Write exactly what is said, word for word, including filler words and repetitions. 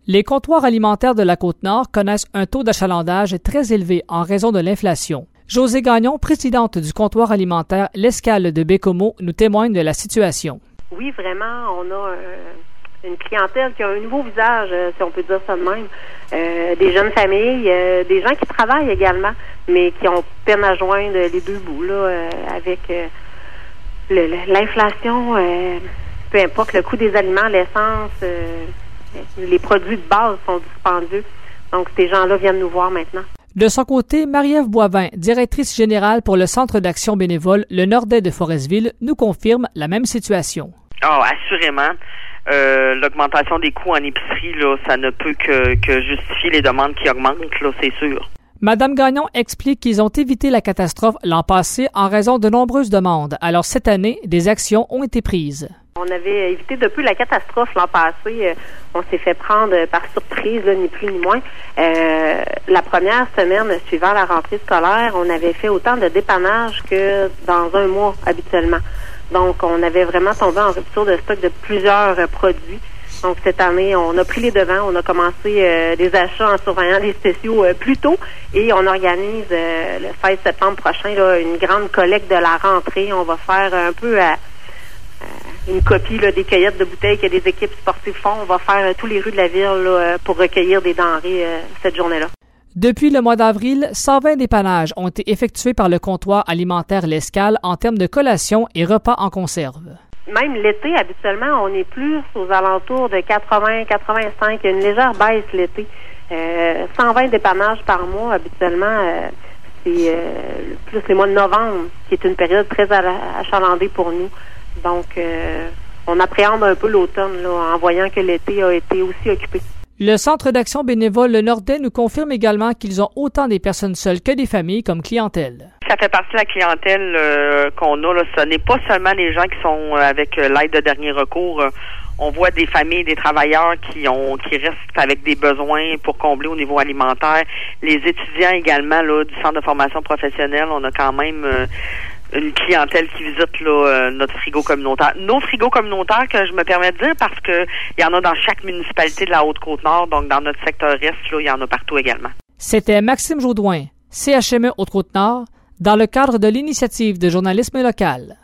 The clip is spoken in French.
Les comptoirs alimentaires de la Côte-Nord connaissent un taux d'achalandage très élevé en raison de l'inflation. Josée Gagnon, présidente du comptoir alimentaire L'Escale de Bécomo, nous témoigne de la situation. Oui, vraiment, on a euh, une clientèle qui a un nouveau visage, euh, si on peut dire ça de même. Euh, des jeunes familles, euh, des gens qui travaillent également, mais qui ont peine à joindre les deux bouts, là, euh, avec euh, le, l'inflation, euh, peu importe le coût des aliments, l'essence, euh, les produits de base sont dispendieux. Donc, ces gens-là viennent nous voir maintenant. De son côté, Marie-Ève Boivin, directrice générale pour le Centre d'action bénévole Le Nordais de Forestville, nous confirme la même situation. Ah, oh, assurément. Euh, l'augmentation des coûts en épicerie, là, ça ne peut que, que justifier les demandes qui augmentent, là, c'est sûr. Madame Gagnon explique qu'ils ont évité la catastrophe l'an passé en raison de nombreuses demandes. Alors cette année, des actions ont été prises. On avait évité depuis la catastrophe l'an passé. On s'est fait prendre par surprise, là, ni plus ni moins. Euh, la première semaine suivant la rentrée scolaire, on avait fait autant de dépannage que dans un mois habituellement. Donc, on avait vraiment tombé en rupture de stock de plusieurs euh, produits. Donc, cette année, on a pris les devants. On a commencé euh, des achats en surveillant les spéciaux euh, plus tôt. Et on organise euh, le seize septembre prochain là, une grande collecte de la rentrée. On va faire un peu à, à une copie là, des cueillettes de bouteilles que des équipes sportives font. On va faire euh, tous les rues de la ville là, pour recueillir des denrées euh, cette journée-là. Depuis le mois d'avril, cent vingt dépannages ont été effectués par le comptoir alimentaire L'Escale en termes de collations et repas en conserve. Même l'été, habituellement, on est plus aux alentours de quatre-vingts à quatre-vingt-cinq. Il y a une légère baisse l'été. Euh, cent vingt dépannages par mois, habituellement, euh, c'est euh, plus les mois de novembre, qui est une période très achalandée pour nous. Donc, euh, on appréhende un peu l'automne là, en voyant que l'été a été aussi occupé. Le Centre d'action bénévole Le Nordais nous confirme également qu'ils ont autant des personnes seules que des familles comme clientèle. Ça fait partie de la clientèle euh, qu'on a. Là. Ce n'est pas seulement les gens qui sont avec euh, l'aide de dernier recours. On voit des familles, des travailleurs qui ont qui restent avec des besoins pour combler au niveau alimentaire. Les étudiants également là, du Centre de formation professionnelle, on a quand même... Euh, une clientèle qui visite là, euh, notre frigo communautaire. Nos frigos communautaires, que je me permets de dire, parce que il y en a dans chaque municipalité de la Haute-Côte-Nord, donc dans notre secteur est, là, il y en a partout également. C'était Maxime Jodoin, C H M E Haute-Côte-Nord, dans le cadre de l'initiative de journalisme local.